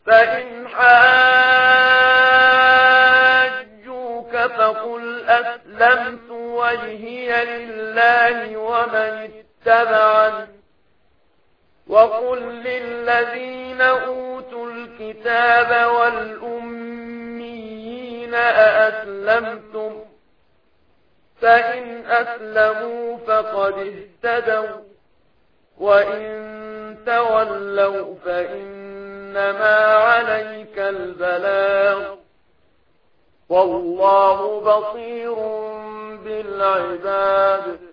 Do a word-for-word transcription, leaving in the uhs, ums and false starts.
فإن حاجوك فقل أسلمت وجهي لله ومن اتبعني وقل للذين أوتوا الكتاب والأميين أأسلمتم فإن أسلموا فقد اهتدوا وإن تولوا فإنما عليك البلاغ والله بصير بالعباد